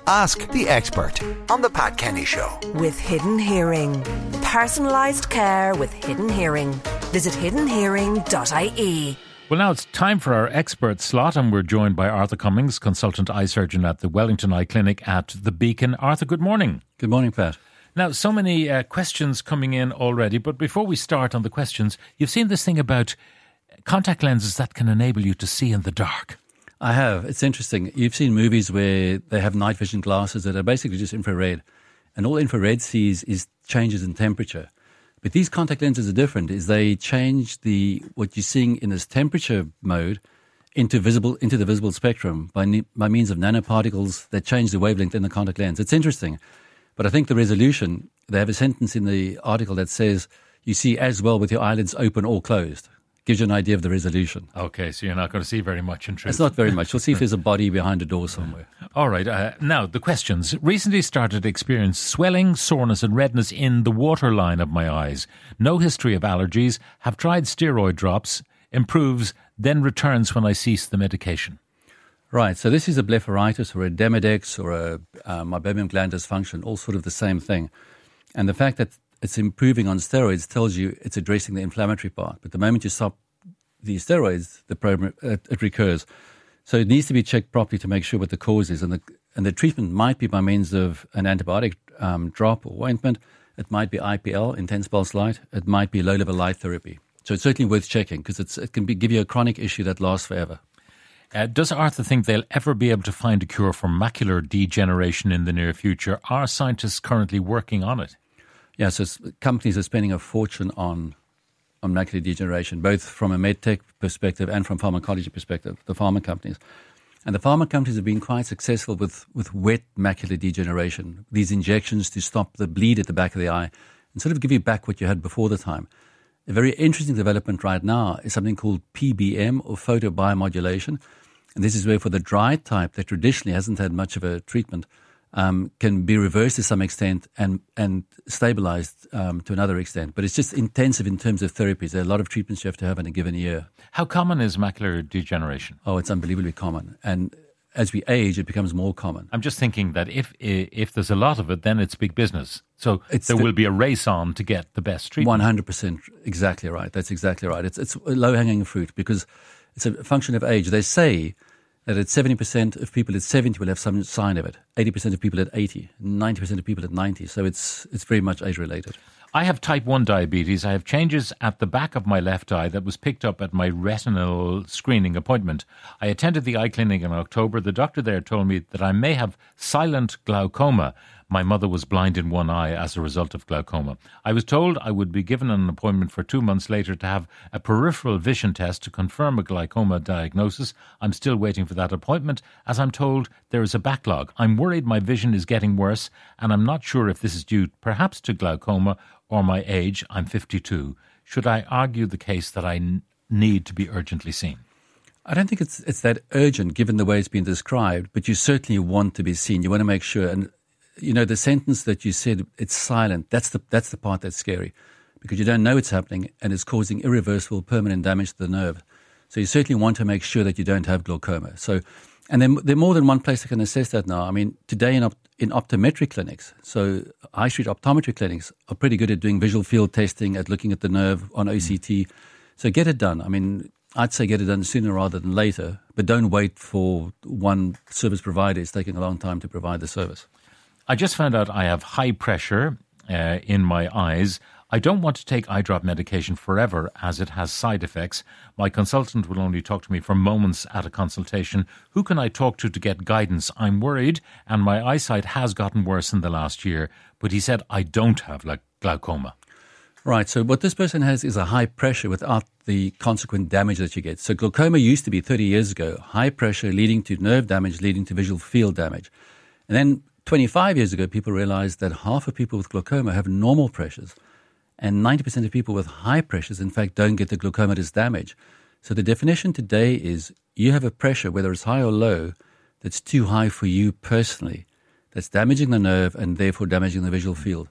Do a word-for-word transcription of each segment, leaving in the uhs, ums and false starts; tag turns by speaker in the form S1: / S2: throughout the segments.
S1: Ask the Expert on The Pat Kenny Show.
S2: With Hidden Hearing. Personalised care with Hidden Hearing. Visit hidden hearing dot I E.
S3: Well, now it's time for our expert slot, and we're joined by Arthur Cummings, consultant eye surgeon at the Wellington Eye Clinic at the Beacon. Arthur, good morning.
S4: Good morning, Pat.
S3: Now, so many uh, questions coming in already, but before we start on the questions, you've seen this thing about contact lenses that can enable you to see in the dark.
S4: I have. It's interesting. You've seen movies where they have night vision glasses that are basically just infrared, and all infrared sees is changes in temperature. But these contact lenses are different, is they change the what you're seeing in this temperature mode into visible into the visible spectrum by ne- by means of nanoparticles that change the wavelength in the contact lens. It's interesting. But I think the resolution, they have a sentence in the article that says you see as well with your eyelids open or closed. Gives you an idea of the resolution.
S3: Okay, so you're not going to see very much in truth.
S4: It's not very much. We'll see if there's a body behind a door somewhere.
S3: All right. Uh, now, the questions. Recently started to experience swelling, soreness and redness in the waterline of my eyes. No history of allergies. Have tried steroid drops. Improves, then returns when I cease the medication.
S4: Right. So this is a blepharitis or a Demodex or a uh, meibomian gland dysfunction, all sort of the same thing. And the fact that it's improving on steroids tells you it's addressing the inflammatory part. But the moment you stop the steroids, the problem, uh, it recurs. So it needs to be checked properly to make sure what the cause is. And the, and the treatment might be by means of an antibiotic um, drop or ointment. It might be I P L, intense pulse light. It might be low-level light therapy. So it's certainly worth checking because it's it can be, give you a chronic issue that lasts forever.
S3: Uh, does Arthur think they'll ever be able to find a cure for macular degeneration in the near future? Are scientists currently working on it?
S4: Yeah, so companies are spending a fortune on on macular degeneration, both from a medtech perspective and from pharmacology perspective, the pharma companies. And the pharma companies have been quite successful with, with wet macular degeneration, these injections to stop the bleed at the back of the eye and sort of give you back what you had before the time. A very interesting development right now is something called P B M, or photobiomodulation. And this is where for the dry type that traditionally hasn't had much of a treatment, Um, can be reversed to some extent and and stabilized um, to another extent. But it's just intensive in terms of therapies. There are a lot of treatments you have to have in a given year.
S3: How common is macular degeneration?
S4: Oh, it's unbelievably common. And as we age, it becomes more common.
S3: I'm just thinking that if if there's a lot of it, then it's big business. So
S4: it's
S3: there
S4: the,
S3: will be a race on to get the best treatment.
S4: one hundred percent exactly right. That's exactly right. It's, it's low-hanging fruit because it's a function of age. They say that at seventy percent of people at seventy will have some sign of it, eighty percent of people at eighty, ninety percent of people at ninety. So it's it's very much age-related.
S3: I have type one diabetes. I have changes at the back of my left eye that was picked up at my retinal screening appointment. I attended the eye clinic in October. The doctor there told me that I may have silent glaucoma. My mother was blind in one eye as a result of glaucoma. I was told I would be given an appointment for two months later to have a peripheral vision test to confirm a glaucoma diagnosis. I'm still waiting for that appointment, as I'm told there is a backlog. I'm worried my vision is getting worse, and I'm not sure if this is due perhaps to glaucoma or my age. I'm fifty-two. Should I argue the case that I n- need to be urgently seen?
S4: I don't think it's it's that urgent given the way it's been described, but you certainly want to be seen. You want to make sure. And you know, the sentence that you said, it's silent, that's the that's the part that's scary because you don't know it's happening and it's causing irreversible permanent damage to the nerve. So you certainly want to make sure that you don't have glaucoma. So, and then there are more than one place that can assess that now. I mean, today in, op, in optometric clinics, so high street optometry clinics are pretty good at doing visual field testing, at looking at the nerve on O C T. So get it done. I mean, I'd say get it done sooner rather than later, but don't wait for one service provider. It's taking a long time to provide the service.
S3: I just found out I have high pressure uh, in my eyes. I don't want to take eye drop medication forever as it has side effects. My consultant will only talk to me for moments at a consultation. Who can I talk to to get guidance? I'm worried and my eyesight has gotten worse in the last year, but he said I don't have like glaucoma.
S4: Right, so what this person has is a high pressure without the consequent damage that you get. So glaucoma used to be thirty years ago, high pressure leading to nerve damage, leading to visual field damage. And then twenty-five years ago, people realized that half of people with glaucoma have normal pressures and ninety percent of people with high pressures, in fact, don't get the glaucomatous damage. So the definition today is you have a pressure, whether it's high or low, that's too high for you personally, that's damaging the nerve and therefore damaging the visual field.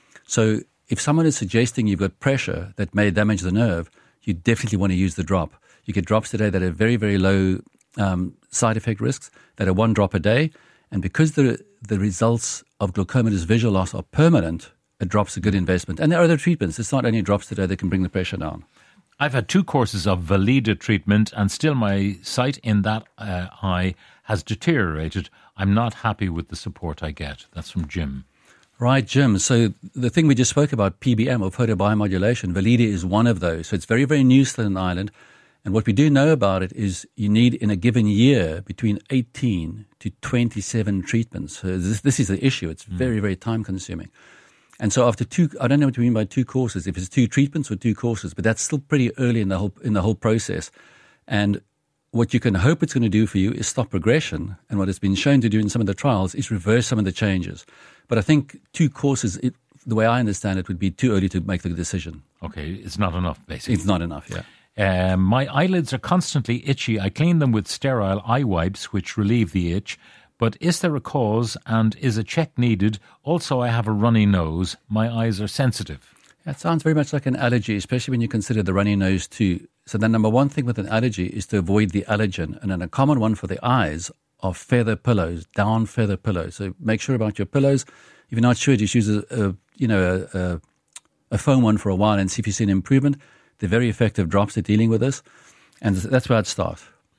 S4: So if someone is suggesting you've got pressure that may damage the nerve, you definitely want to use the drop. You get drops today that have very, very low um, side effect risks, that are one drop a day. And because the the results of glaucomatous visual loss are permanent, a drop's a good investment. And there are other treatments. It's not only drops today that can bring the pressure down.
S3: I've had two courses of Valida treatment and still my sight in that uh, eye has deteriorated. I'm not happy with the support I get. That's from Jim.
S4: Right, Jim. So the thing we just spoke about, P B M or photobiomodulation, Valida is one of those. So it's very, very new still in Ireland. And what we do know about it is you need in a given year between eighteen to twenty-seven treatments. So this, this is the issue. It's very, very time consuming. And so after two, I don't know what you mean by two courses, if it's two treatments or two courses, but that's still pretty early in the whole, in the whole process. And what you can hope it's going to do for you is stop progression. And what it's been shown to do in some of the trials is reverse some of the changes. But I think two courses, it, the way I understand it, would be too early to make the decision.
S3: Okay, it's not enough, basically.
S4: It's not enough, yeah.
S3: Um, my eyelids are constantly itchy. I clean them with sterile eye wipes, which relieve the itch. But is there a cause and is a check needed? Also, I have a runny nose. My eyes are sensitive.
S4: That sounds very much like an allergy, especially when you consider the runny nose too. So the number one thing with an allergy is to avoid the allergen. And then a common one for the eyes are feather pillows, down feather pillows. So make sure about your pillows. If you're not sure, just use a, a you know a, a, a foam one for a while and see if you see an improvement. They're very effective drops at dealing with this, and that's where I'd start.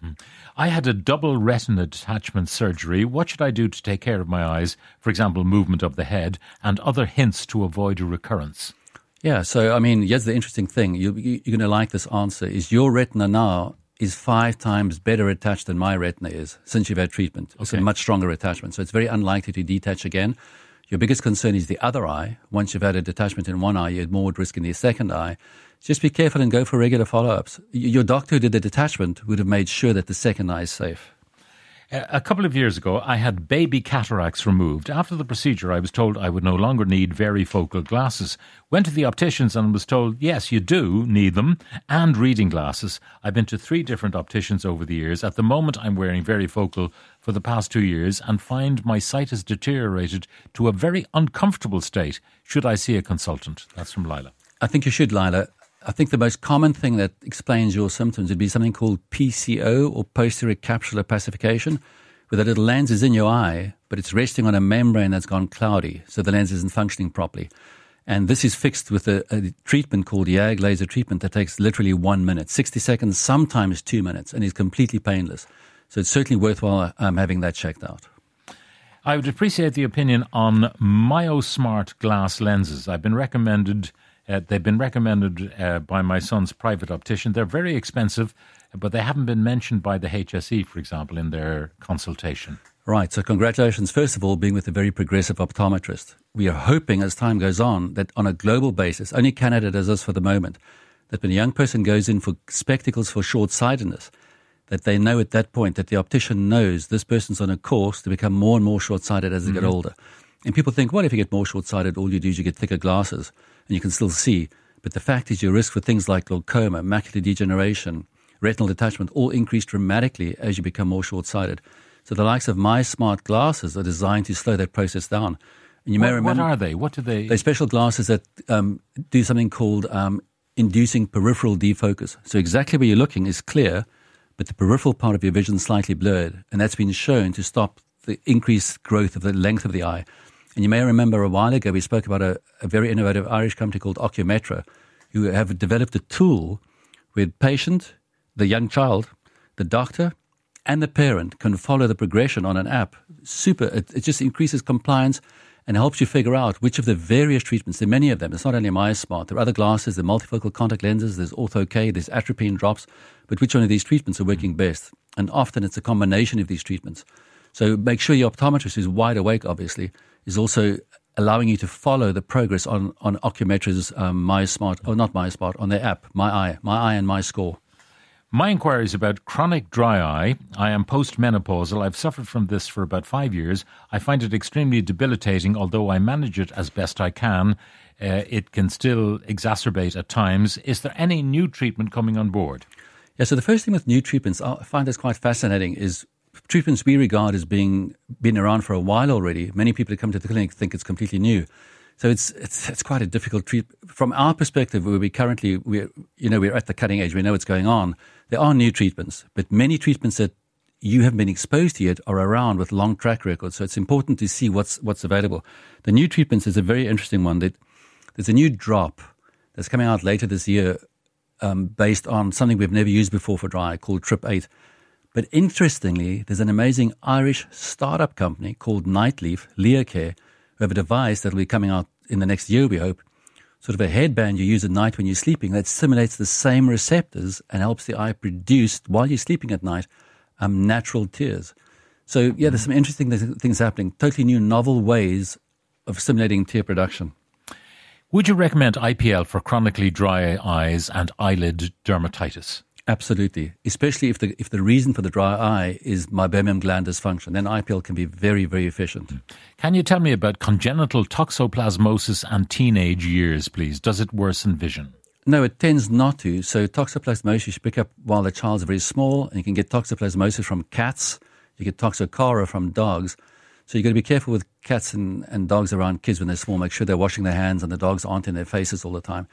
S3: I had a double retina detachment surgery. What should I do to take care of my eyes? For example, movement of the head and other hints to avoid a recurrence.
S4: Yeah, so I mean, here's the interesting thing. You, you, you're going to like this answer. Is your retina now is five times better attached than my retina is since you've had treatment. Okay. It's a much stronger attachment, so it's very unlikely to detach again. Your biggest concern is the other eye. Once you've had a detachment in one eye, you're more at risk in the second eye. Just be careful and go for regular follow-ups. Your doctor who did the detachment would have made sure that the second eye is safe.
S3: A couple of years ago, I had baby cataracts removed. After the procedure, I was told I would no longer need varifocal glasses. Went to the opticians and was told, yes, you do need them, and reading glasses. I've been to three different opticians over the years. At the moment, I'm wearing varifocal for the past two years and find my sight has deteriorated to a very uncomfortable state. Should I see a consultant? That's from Lila.
S4: I think you should, Lila. I think the most common thing that explains your symptoms would be something called P C O, or posterior capsular pacification, where the little lens is in your eye, but it's resting on a membrane that's gone cloudy, so the lens isn't functioning properly. And this is fixed with a, a treatment called YAG laser treatment that takes literally one minute, sixty seconds, sometimes two minutes, and is completely painless. So it's certainly worthwhile um, having that checked out.
S3: I would appreciate the opinion on MyoSmart glass lenses. I've been recommended... Uh, they've been recommended uh, by my son's private optician. They're very expensive, but they haven't been mentioned by the H S E, for example, in their consultation.
S4: Right. So congratulations, first of all, being with a very progressive optometrist. We are hoping as time goes on that on a global basis, only Canada does this for the moment, that when a young person goes in for spectacles for short-sightedness, that they know at that point that the optician knows this person's on a course to become more and more short-sighted as they mm-hmm. get older. And people think, well, if you get more short-sighted, all you do is you get thicker glasses and you can still see. But the fact is your risk for things like glaucoma, macular degeneration, retinal detachment all increase dramatically as you become more short-sighted. So the likes of MyoSmart glasses are designed to slow that process down. And you
S3: what,
S4: may remember,
S3: what are they? What do they...
S4: They're special glasses that um, do something called um, inducing peripheral defocus. So exactly where you're looking is clear, but the peripheral part of your vision is slightly blurred. And that's been shown to stop the increased growth of the length of the eye. And you may remember a while ago we spoke about a, a very innovative Irish company called Ocumetra, who have developed a tool where the patient, the young child, the doctor, and the parent can follow the progression on an app. Super. It, it just increases compliance and helps you figure out which of the various treatments, there are many of them. It's not only MyoSmart. There are other glasses, there are multifocal contact lenses, there's Ortho-K, there's atropine drops, but which one of these treatments are working best? And often it's a combination of these treatments. So make sure your optometrist, who's wide awake, obviously, is also allowing you to follow the progress on, on Ocumetra's um, MyoSmart, or not MyoSmart, on their app, My Eye, My Eye and MyScore.
S3: My inquiry is about chronic dry eye. I am postmenopausal. I've suffered from this for about five years. I find it extremely debilitating. Although I manage it as best I can, uh, it can still exacerbate at times. Is there any new treatment coming on board?
S4: Yeah, so the first thing with new treatments, I find this quite fascinating, is treatments we regard as being been around for a while already. Many people who come to the clinic think it's completely new. So it's it's it's quite a difficult treatment. From our perspective, where we currently, we're, you know, we're at the cutting edge, we know what's going on. There are new treatments, but many treatments that you haven't been exposed to yet are around with long track records. So it's important to see what's what's available. The new treatments is a very interesting one. That there's a new drop that's coming out later this year um, based on something we've never used before for dry eye called Trip eight. But interestingly, there's an amazing Irish startup company called Nightleaf, Leocare, who have a device that will be coming out in the next year, we hope, sort of a headband you use at night when you're sleeping that simulates the same receptors and helps the eye produce, while you're sleeping at night, um, natural tears. So, yeah, there's some interesting th- things happening, totally new, novel ways of stimulating tear production.
S3: Would you recommend I P L for chronically dry eyes and eyelid dermatitis?
S4: Absolutely, especially if the if the reason for the dry eye is meibomian gland dysfunction, then I P L can be very, very efficient.
S3: Can you tell me about congenital toxoplasmosis and teenage years, please? Does it worsen vision?
S4: No, it tends not to. So toxoplasmosis you pick up while the child's very small, and you can get toxoplasmosis from cats. You get toxocara from dogs. So you've got to be careful with cats and, and dogs around kids when they're small. Make sure they're washing their hands and the dogs aren't in their faces all the time.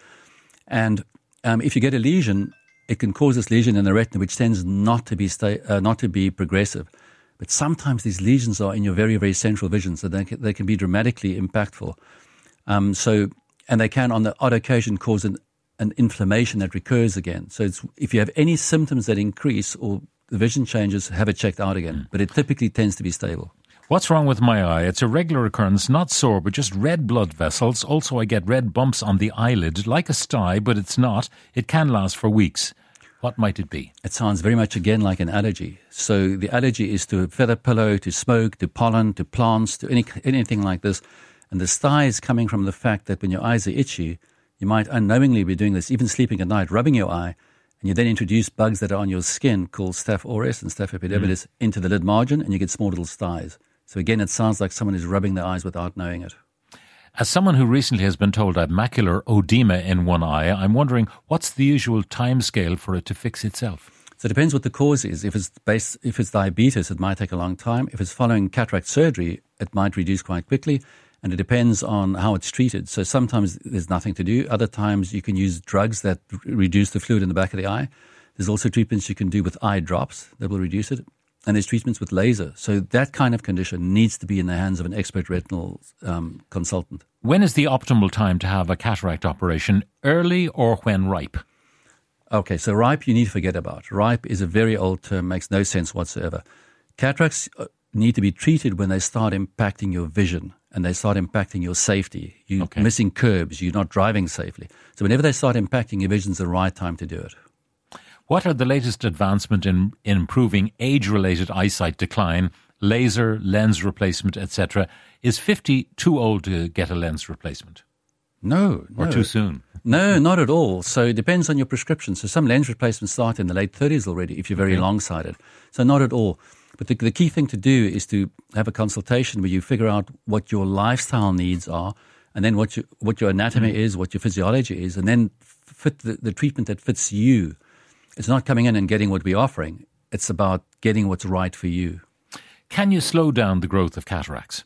S4: And um, if you get a lesion, it can cause this lesion in the retina, which tends not to be sta- uh, not to be progressive. But sometimes these lesions are in your very, very central vision, so they can, they can be dramatically impactful. Um, so, and they can, on the odd occasion, cause an, an inflammation that recurs again. So it's, if you have any symptoms that increase or the vision changes, have it checked out again. But it typically tends to be stable.
S3: What's wrong with my eye? It's a regular occurrence, not sore, but just red blood vessels. Also, I get red bumps on the eyelid, like a sty, but it's not. It can last for weeks. What might it be?
S4: It sounds very much, again, like an allergy. So the allergy is to a feather pillow, to smoke, to pollen, to plants, to any anything like this. And the sty is coming from the fact that when your eyes are itchy, you might unknowingly be doing this, even sleeping at night, rubbing your eye, and you then introduce bugs that are on your skin called Staph aureus and Staph epidermidis mm. into the lid margin, and you get small little styes. So again, it sounds like someone is rubbing their eyes without knowing it.
S3: As someone who recently has been told I have macular edema in one eye, I'm wondering what's the usual time scale for it to fix itself?
S4: So it depends what the cause is. If it's based, if it's diabetes, it might take a long time. If it's following cataract surgery, it might reduce quite quickly. And it depends on how it's treated. So sometimes there's nothing to do. Other times you can use drugs that r- reduce the fluid in the back of the eye. There's also treatments you can do with eye drops that will reduce it. And there's treatments with laser. So that kind of condition needs to be in the hands of an expert retinal um, consultant.
S3: When is the optimal time to have a cataract operation, early or when ripe?
S4: Okay, so ripe you need to forget about. Ripe is a very old term, makes no sense whatsoever. Cataracts need to be treated when they start impacting your vision and they start impacting your safety. You're okay. missing curbs, you're not driving safely. So whenever they start impacting your vision is the right time to do it.
S3: What are the latest advancements in, in improving age-related eyesight decline, laser, lens replacement, et cetera? Is fifty too old to get a lens replacement?
S4: No.
S3: Or
S4: no.
S3: too soon?
S4: No, not at all. So it depends on your prescription. So some lens replacements start in the late thirties already if you're very okay. long-sighted. So not at all. But the, the key thing to do is to have a consultation where you figure out what your lifestyle needs are and then what, you, what your anatomy mm. is, what your physiology is, and then fit the, the treatment that fits you. It's not coming in and getting what we're offering. It's about getting what's right for you.
S3: Can you slow down the growth of cataracts?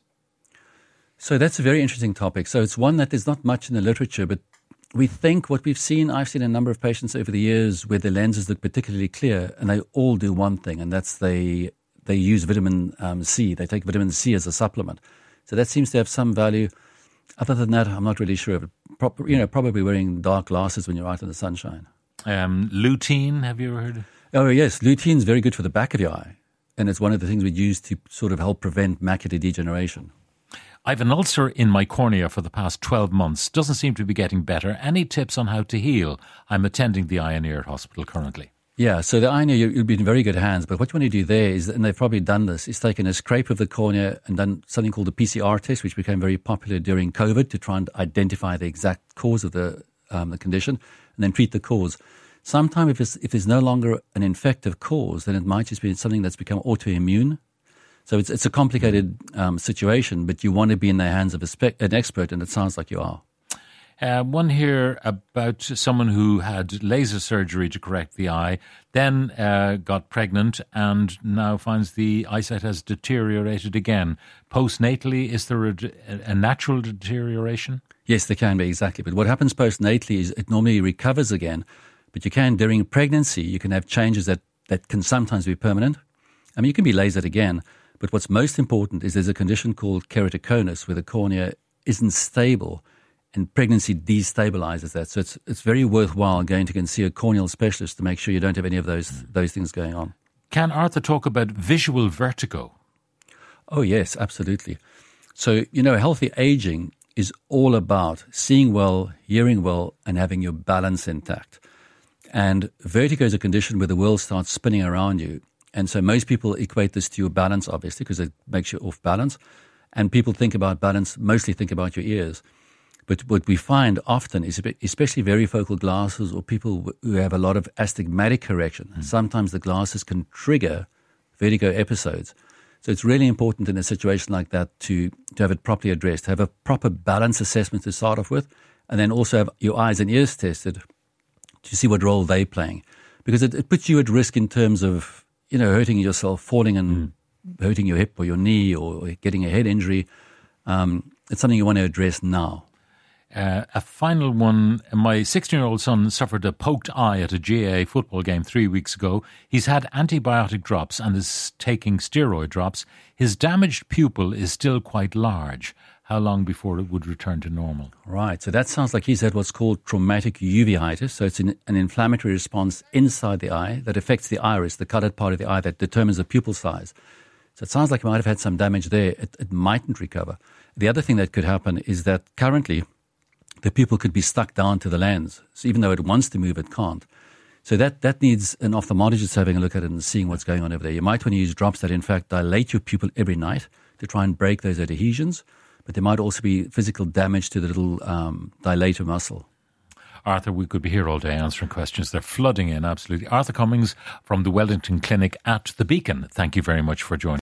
S4: So that's a very interesting topic. So it's one that there's not much in the literature, but we think what we've seen, I've seen a number of patients over the years where the lenses look particularly clear, and they all do one thing, and that's they they use vitamin um, C. They take vitamin C as a supplement. So that seems to have some value. Other than that, I'm not really sure of it. Pro- you know, probably wearing dark glasses when you're out in the sunshine.
S3: Um, lutein, have you ever heard?
S4: Oh, yes. Lutein is very good for the back of your eye. And it's one of the things we use to sort of help prevent macular degeneration.
S3: I have an ulcer in my cornea for the past twelve months. Doesn't seem to be getting better. Any tips on how to heal? I'm attending the Eye and Ear Hospital currently.
S4: Yeah, so the eye and ear, you'll be in very good hands. But what you want to do there is, and they've probably done this, is taken a scrape of the cornea and done something called the P C R test, which became very popular during COVID to try and identify the exact cause of the um, the condition and then treat the cause. Sometimes if, it's, if there's no longer an infective cause, then it might just be something that's become autoimmune. So it's it's a complicated um, situation, but you want to be in the hands of a spe- an expert, and it sounds like you are.
S3: Uh, one here about someone who had laser surgery to correct the eye, then uh, got pregnant and now finds the eyesight has deteriorated again. Postnatally, is there a, a natural deterioration?
S4: Yes, there can be, exactly. But what happens postnatally is it normally recovers again. But you can, during pregnancy, you can have changes that, that can sometimes be permanent. I mean, you can be lasered again, but what's most important is there's a condition called keratoconus where the cornea isn't stable, and pregnancy destabilizes that. So it's it's very worthwhile going to go and see a corneal specialist to make sure you don't have any of those those things going on.
S3: Can Arthur talk about visual vertigo?
S4: Oh, yes, absolutely. So, you know, healthy aging is all about seeing well, hearing well, and having your balance intact. And vertigo is a condition where the world starts spinning around you. And so most people equate this to your balance, obviously, because it makes you off balance. And people think about balance, mostly think about your ears. But what we find often is, especially varifocal glasses or people who have a lot of astigmatic correction, mm. sometimes the glasses can trigger vertigo episodes. So it's really important in a situation like that to, to have it properly addressed, have a proper balance assessment to start off with, and then also have your eyes and ears tested to see what role they're playing. Because it, it puts you at risk in terms of, you know, hurting yourself, falling and mm. hurting your hip or your knee or getting a head injury. Um, it's something you want to address now.
S3: Uh, a final one. My sixteen-year-old son suffered a poked eye at a G A A football game three weeks ago. He's had antibiotic drops and is taking steroid drops. His damaged pupil is still quite large. How long before it would return to normal?
S4: Right. So that sounds like he's had what's called traumatic uveitis. So it's an, an inflammatory response inside the eye that affects the iris, the colored part of the eye that determines the pupil size. So it sounds like he might have had some damage there. It, it mightn't recover. The other thing that could happen is that currently the pupil could be stuck down to the lens. So even though it wants to move, it can't. So that, that needs an ophthalmologist having a look at it and seeing what's going on over there. You might want to use drops that, in fact, dilate your pupil every night to try and break those adhesions. But there might also be physical damage to the little um, dilator muscle.
S3: Arthur, we could be here all day answering questions. They're flooding in, absolutely. Arthur Cummings from the Wellington Clinic at the Beacon. Thank you very much for joining.